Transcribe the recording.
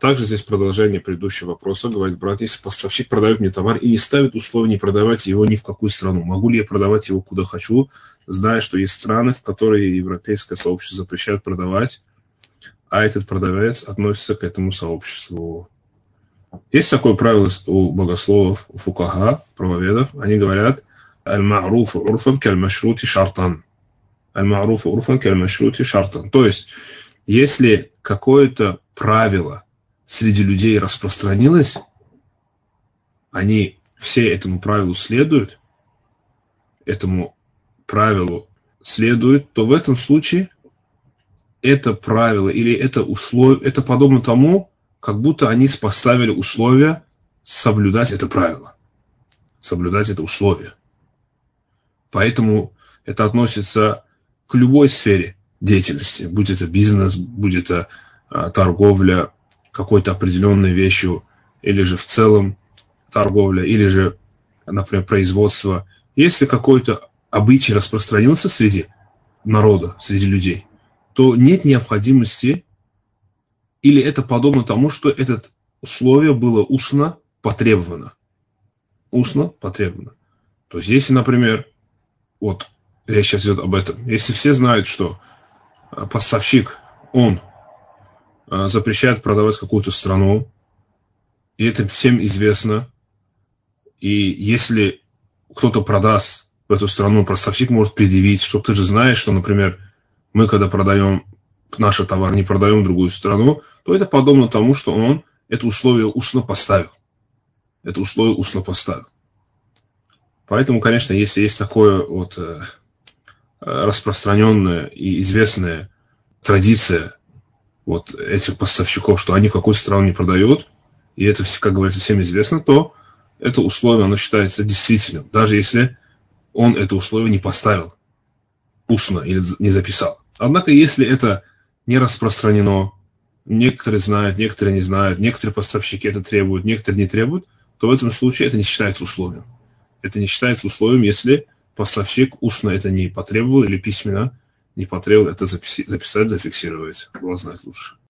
также здесь продолжение предыдущего вопроса. Говорит брат, если поставщик продает мне товар и не ставит условия не продавать его ни в какую страну, могу ли я продавать его куда хочу, зная, что есть страны, в которые европейское сообщество запрещает продавать, а этот продавец относится к этому сообществу? Есть такое правило у богословов, у фукаха, правоведов. Они говорят «Аль-ма'руфу урфан каль-машрути шартан». «Аль-ма'руфу урфан каль-машрути шартан». То есть, если какое-то правило среди людей распространилось, они все этому правилу следуют, то в этом случае это правило или это условие, это подобно тому, как будто они поставили условия соблюдать это правило, соблюдать это условие. Поэтому это относится к любой сфере деятельности, будь это бизнес, будь это торговля какой-то определенной вещью, или же в целом торговля, или же, например, производство. Если какой-то обычай распространился среди народа, среди людей, то нет необходимости, или это подобно тому, что это условие было устно потребовано. Устно потребовано. То есть, если, например, вот речь сейчас идет об этом, если все знают, что поставщик, он запрещает продавать какую-то страну, и это всем известно, и если кто-то продаст в эту страну, поставщик может предъявить, что ты же знаешь, что, например, мы, когда продаем наш товар, не продаем в другую страну, то это подобно тому, что он это условие устно поставил. Это условие устно поставил. Поэтому, конечно, если есть такое вот распространенная и известная традиция вот этих поставщиков, что они в какую страну не продают, и это, как говорится, всем известно, то это условие, оно считается действительным, даже если он это условие не поставил устно или не записал. Однако, если это не распространено, некоторые знают, некоторые не знают, некоторые поставщики это требуют, некоторые не требуют, то в этом случае это не считается условием. Это не считается условием, если поставщик устно это не потребовал или письменно не потребовал это записать, зафиксировать. Allah знает лучше.